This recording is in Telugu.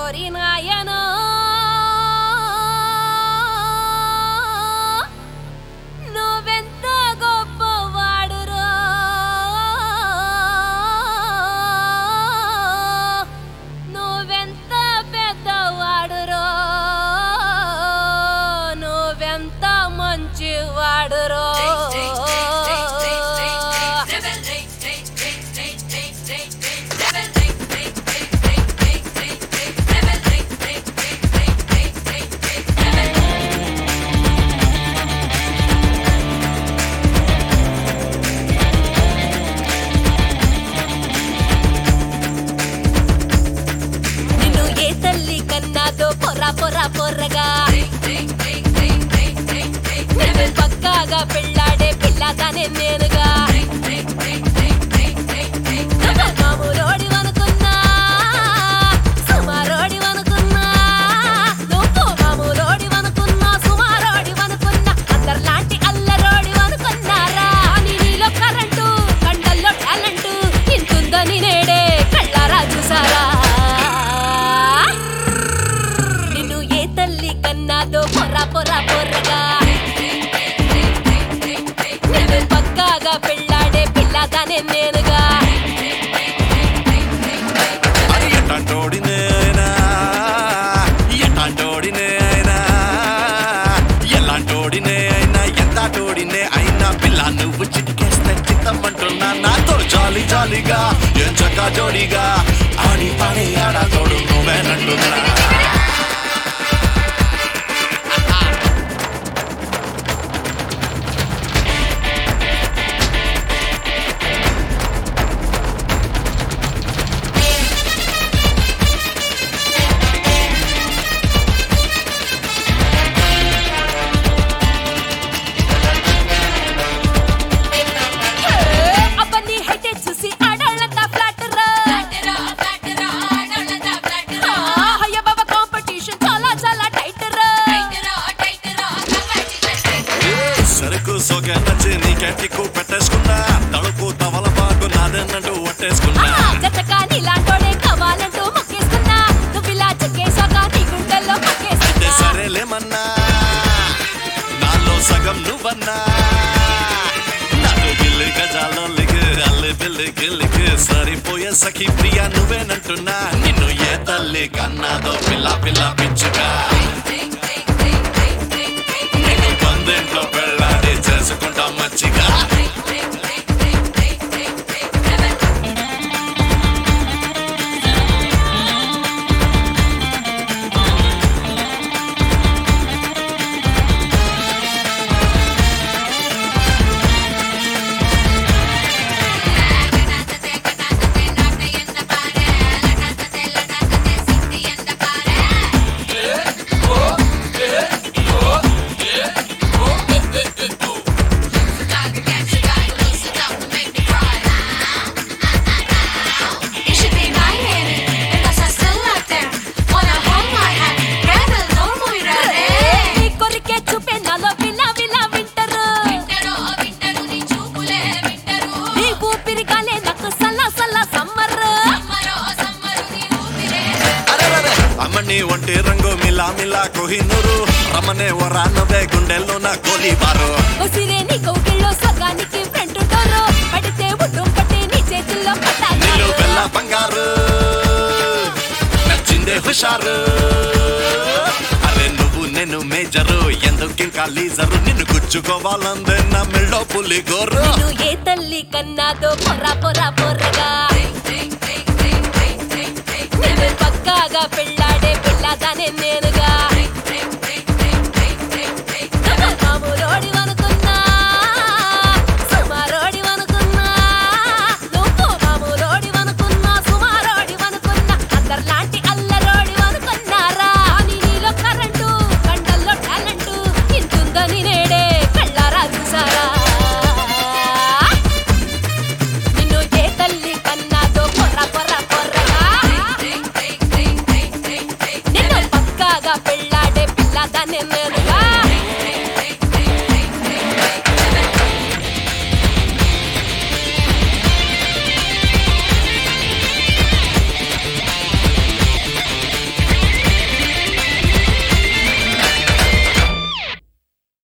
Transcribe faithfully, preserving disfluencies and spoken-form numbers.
ఓరి నాయనో నువ్వెంత గొప్పవాడురో నువ్వెంత పెద్దవాడురో నువ్వెంత మంచివాడురో పొర్రా పొర్రా పొర్రగా నిన్ను పక్కాగా పెళ్ళాడే పిల్లగానే నేనుగా మామూలోడి అనుకున్నా సుమారోడి అనుకున్నా నువ్వు మామూలోడి అనుకున్నా సుమారోడి అనుకున్నా అందరిలాంటి అల్లరోడి అనుకున్నారా అని నీలో కరెంటు కండల్లో టాలెంటు ఇంతుందని నేడే కళ్ళారా చూసారా కన్నాదో పొర్రా పొర్రా పొర్రగా నిన్ను పక్కాగా పెళ్ళాడే పిల్లగానే నేనుగా ఎటాంటోడినే అయినా ఎటాంటోడినే అయినా ఎలాంటోడినే అయినా ఎంతటోడినే అయినా పిల్ల నువ్వు చిటికేస్తే చిత్తమంటున్నా నాతో జాలి జాలిగా ఏం చక్కా జోడిగా ఆడి పాడే ఆడా తోడు నువ్వేనంటున్నా సోకే నచ్చి నీకే టిక్కు పెట్టేసుకున్నా తడుపు తవల పాటు నాదన్నట్టు ఒట్టేసుకున్నా జతకా నీలాంటోడే కావాలంటూ మొక్కేసుకున్నా నువ్వు ఇలా చెక్కేసాక నీ గుండెల్లో మొక్కేసుకున్నా సరేలేమన్నా నాలో సగం నువ్వన్నా నాకు గిల్లి గజాలో లిగు అల్లి బిల్లి గిల్లికి సరిపోయే సఖి ప్రియా నువ్వేనంటున్నా నిన్ను ఏ తల్లి కన్నాదో పిల్ల పిల్ల పిచ్చుగా నిన్ను పందెంట్లో పెళ్ళాడి చేసుకుంటా మచ్చిగా అమ్మని ఒంటి రంగు మిలా మిలా కోహినూరు రమనే ఓ రానవే గుండెల్లో నా గోలీ బారు ఉసిరే నీ కౌగిల్లో సగానికి ఫ్రంట్ డోరు పడితే ఉడ్డు పట్టి నీ చేతుల్లో పట్టాలి నీళ్ళు బెల్ల బంగారు నచ్చిందే హుషారు అరే నువ్వు నేను మేజరు ఎందుకింకా లీజరు నిన్ను గుచ్చుకోవాలందే నా మెళ్ళో పులి గోరు నిన్ను ఏ తల్లి కన్నాదో పొర్రా పొర్రా పొర్రగా నిన్ను పక్కాగా పెళ్ళాడే పిల్లగానే నేను